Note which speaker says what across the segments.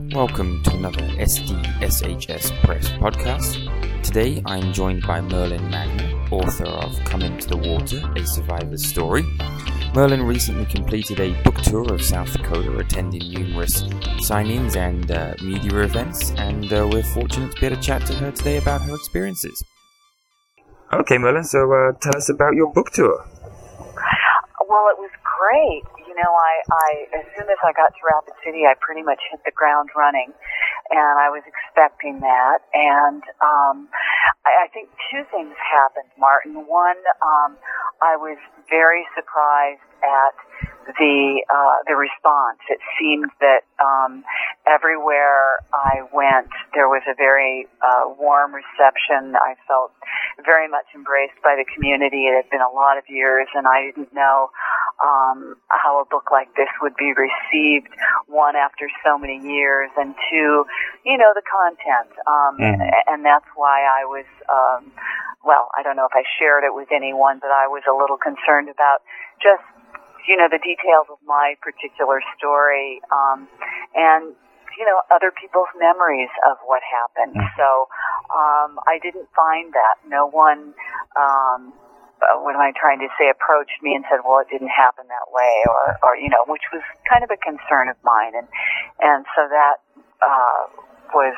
Speaker 1: Welcome to another SDSHS Press podcast. Today I'm joined by Merlin Magner, author of Come Into the Water, A Survivor's Story. Merlin recently completed a book tour of South Dakota, attending numerous signings and media events, and we're fortunate to be able to chat to her today about her experiences. Okay, Merlin, so tell us about your book tour.
Speaker 2: Well, it was great. You know, I as soon as I got to Rapid City, I pretty much hit the ground running, and I was expecting that. And I think two things happened, Martin. One, I was very surprised at the response. It seemed that everywhere I went, there was a very warm reception. I felt very much embraced by the community. It had been a lot of years, and I didn't know how a book like this would be received, one, after so many years, and two, you know, the content. And that's why I was, I don't know if I shared it with anyone, but I was a little concerned about just, you know, the details of my particular story, and, you know, other people's memories of what happened. So I didn't find that. No one, what am I trying to say, approached me and said, well, it didn't happen that way, or you know, which was kind of a concern of mine. And so that was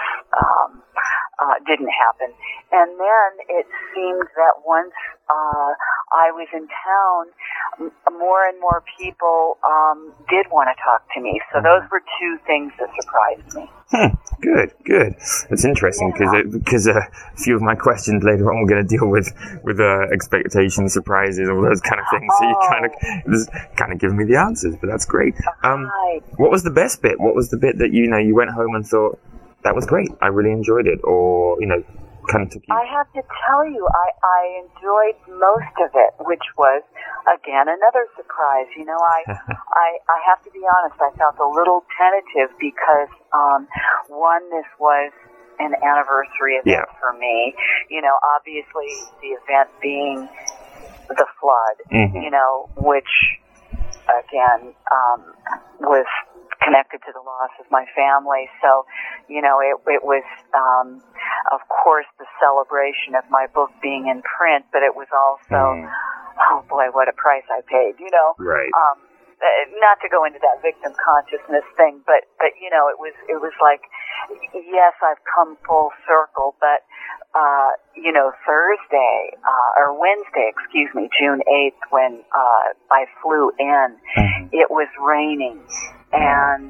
Speaker 2: didn't happen. And then it seemed that once I was in town, more and more people did want to talk to me. So those were two things that surprised me.
Speaker 1: Good. That's interesting because a few of my questions later on we're going to deal with expectations, surprises, all those kind of things. So you kind of giving me the answers, but that's great. What was the best bit? What was the bit that you went home and thought that was great? I really enjoyed it, or kind of took you.
Speaker 2: I have to tell you, I enjoyed most of it, which was, again, another surprise. You know, I have to be honest, I felt a little tentative because, one, this was an anniversary event for me. You know, obviously the event being the flood, you know, which, again, was connected to the loss of my family. So, you know, it was, of course, the celebration of my book being in print, but it was also, oh boy, what a price I paid, you know.
Speaker 1: Right.
Speaker 2: Not to go into that victim consciousness thing, but you know, it was like, yes, I've come full circle, but you know, Thursday, or Wednesday, June 8th, when I flew in, it was raining. And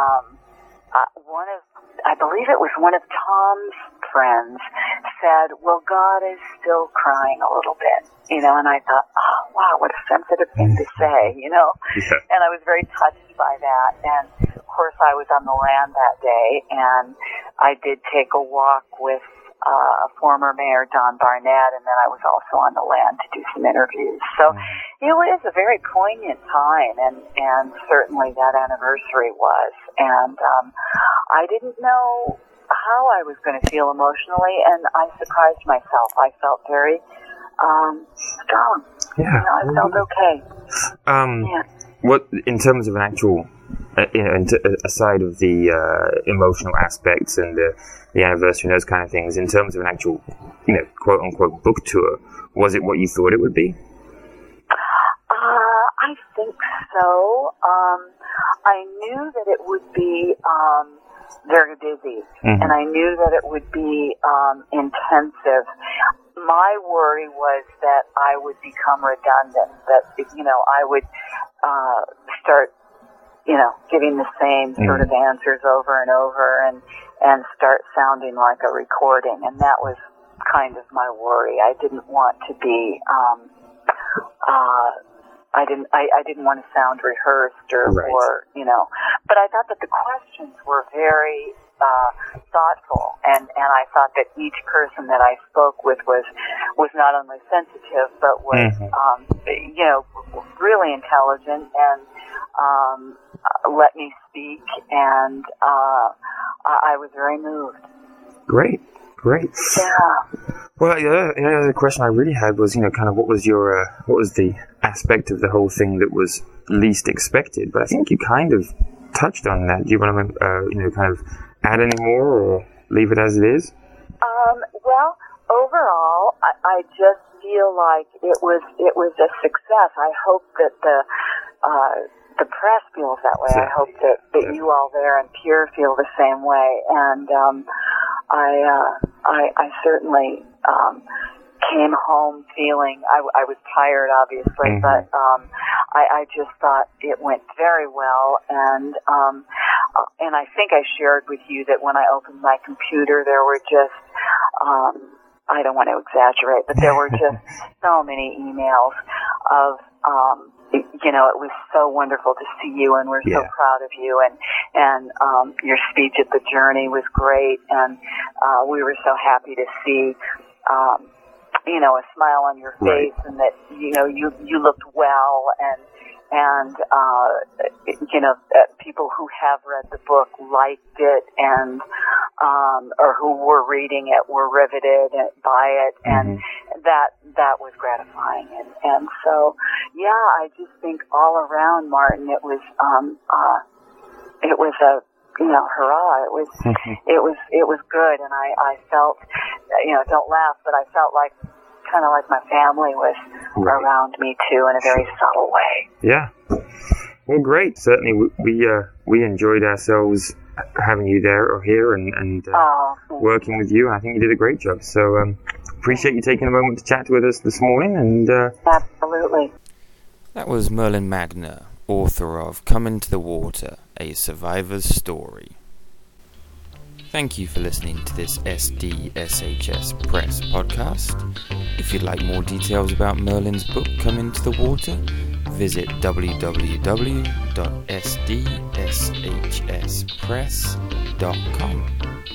Speaker 2: I believe it was one of Tom's friends said, well, God is still crying a little bit, you know, and I thought, oh, wow, what a sensitive thing to say, you know.
Speaker 1: Yeah.
Speaker 2: And I was very touched by that. And, of course, I was on the land that day, and I did take a walk with former Mayor Don Barnett, and then I was also on the land to do some interviews. So it was a very poignant time, and certainly that anniversary was. And I didn't know how I was going to feel emotionally, and I surprised myself. I felt very strong.
Speaker 1: Yeah.
Speaker 2: You know, I felt okay.
Speaker 1: What, in terms of an actual, aside of the emotional aspects and the anniversary and those kind of things, in terms of an actual, quote unquote book tour, was it what you thought it would be?
Speaker 2: I think so. I knew that it would be very busy, and I knew that it would be intensive. My worry was that I would become redundant, that, I would start, giving the same sort of answers over and over and start sounding like a recording. And that was kind of my worry. I didn't want to be, I didn't want to sound rehearsed or, but I thought that the questions were very thoughtful, and I thought that each person that I spoke with was not only sensitive, but was, really intelligent, and let me speak, and I was very moved.
Speaker 1: Great.
Speaker 2: Yeah.
Speaker 1: Well, the question I really had was, kind of what was the aspect of the whole thing that was least expected? But I think you kind of touched on that. Do you want to, kind of add any more or leave it as it is?
Speaker 2: Well, overall, I just feel like it was a success. I hope that the press feels that way. I hope that you all there in Pure feel the same way. And I certainly came home feeling I was tired, obviously, but I just thought it went very well. And I think I shared with you that when I opened my computer, there were just I don't want to exaggerate, but there were just so many emails of it was so wonderful to see you, and we're so proud of you, and your speech at the Journey was great, and we were so happy to see a smile on your face, and that you looked well, and people who have read the book liked it, and or who were reading it were riveted by it, and that was gratifying, and so I just think all around, Martin, it was a hurrah! It was good, and I felt, don't laugh, but I felt kind of like my family was around me too, in a very subtle way.
Speaker 1: Yeah. Well, great. Certainly, we enjoyed ourselves having you there or here and working with you. I think you did a great job. So appreciate you taking a moment to chat with us this morning. And
Speaker 2: absolutely.
Speaker 1: That was Merlin Magner, author of Come Into the Water, A Survivor's Story. Thank you for listening to this SDSHS Press podcast. If you'd like more details about Merlin's book, Come Into the Water, visit www.sdshspress.com.